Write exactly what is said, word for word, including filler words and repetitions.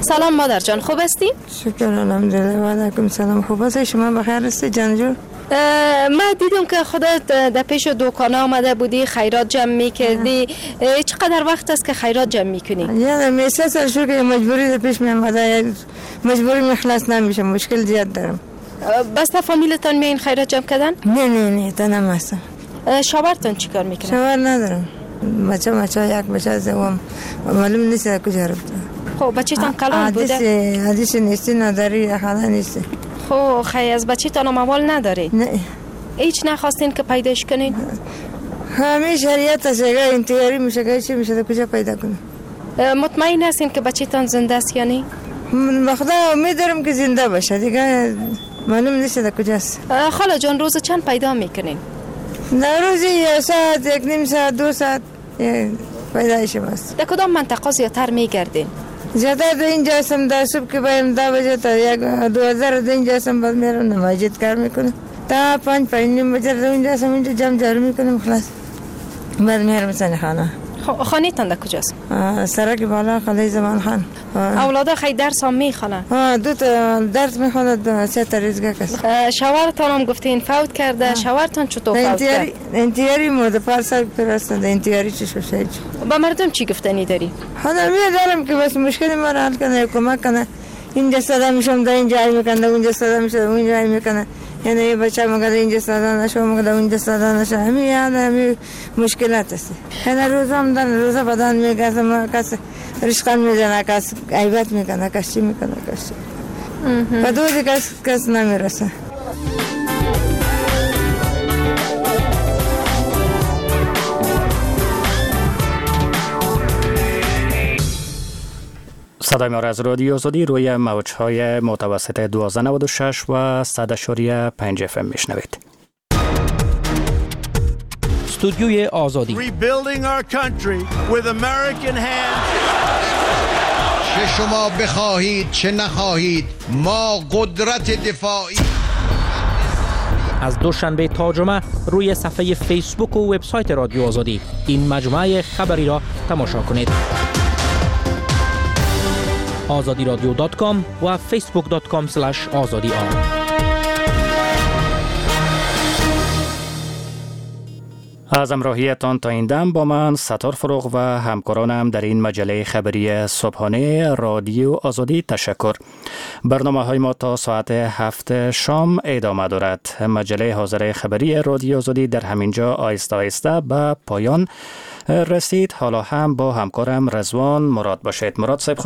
سلام مادر جان، خوب هستی؟ شکر الحمدلله. و علیکم سلام. خوب هستی؟ شما بخیر هستی جان جون؟ من دیدم که خودت در پیش دکانه آمده بودی، خیرات جمع میکردی. چقدر وقت است که خیرات جمع میکنی؟ یعنی میسه سال شو که مجبوری در پیش می آمده، مجبوری میخلاص نمیشه، مشکل زیاد دارم. بس تا فامیلتان میین خیرات جمع کردن؟ نه نه نه تنم هستم. شوهرتان چی کار میکنه؟ شوهر ندارم. بچه بچه یک بچه دوم معلوم نیست کجا رفته. خب بچه‌تان کلان بوده؟ حدیث حدیث نیستی نداری، خاله نیستی. خب خیلی از بچه‌تان اموال نداری؟ نه. هیچ نخواستین که پیداش کنین؟ همه شریعت است، اگر انتحاری میشه که چی میشه کجا پیدا کنه؟ مطمئن هستین که بچه‌تان زنده است یا نه؟ من خدا امید دارم که زنده باشه، دیگه معلوم نیست کجاست. خاله جان روز چند پیدا میکنین؟ در روزی یک ساعت، یک نیم ساعت، دو ساعت پیدایش است. در کدام منطقه زیادتر میگردین؟ زیادتر در اینجا هستم، در صبح که بایم ده بجه تا یک دو هزار در اینجا هستم، بعد میرم نماجد کار میکنم تا پنج پنج نیم بجه در اینجا هستم، اینجا جمع جارو میکنم خلاص، بعد میرم سن خانه. خانه تان در کجاست؟ سرک بالا خاله زمان خان. اولادا خیلی درس هم میخوانن؟ ها دو تا درس میخوانند، سه تا ریزگاه کس. شوهرتان هم گفتین فوت کرده، شوهرتان چطور فوت کرد؟ انتحاری مورد پارسال پرستند، انتحاری چی شد؟ با مردم چی گفتنی داری؟ حالا میدارم که بس مشکلی ما را حل کنه، کمک کنه. اینجا صدا میشم در اینجا ای میکنه، اونجا صدا میشه اونجا ای میکنه. یعنی یه بچه مگه اینجا صدا نشه، مگه اونجا صدا نشه، همین یعنی همین مشکلات است. یعنی روزم در روزا بدن میگذم، کس رشقان میزنه، کس عیبت میکنه، کس چی میکنه، کس چی. و دو دیگه کس کس نمیرسه. صدای ما را از رادیو آزادی روی موج‌های متوسط دوازده نود و شش و صد اشاری پنج اف ام میشنوید. استودیوی آزادی. Rebuilding our country with American hands. چه شما بخواهید چه نخواهید، ما قدرت دفاعی. از دوشنبه تا جمعه روی صفحه فیسبوک و وبسایت رادیو آزادی این مجموعه خبری را تماشا کنید. آزادی رادیو دات کام و فیسبوک دات کام اسلش آزادی آر. از همراهیتان تا این دم با من ستار فروغ و همکارانم در این مجله خبری صبحانه رادیو آزادی تشکر. برنامه های ما تا ساعت هفت شام ادامه دارد. مجله حاضر خبری رادیو آزادی در همینجا آیسته آیسته به پایان رسید. حالا هم با همکارم رضوان مراد باشید. مراد صاحب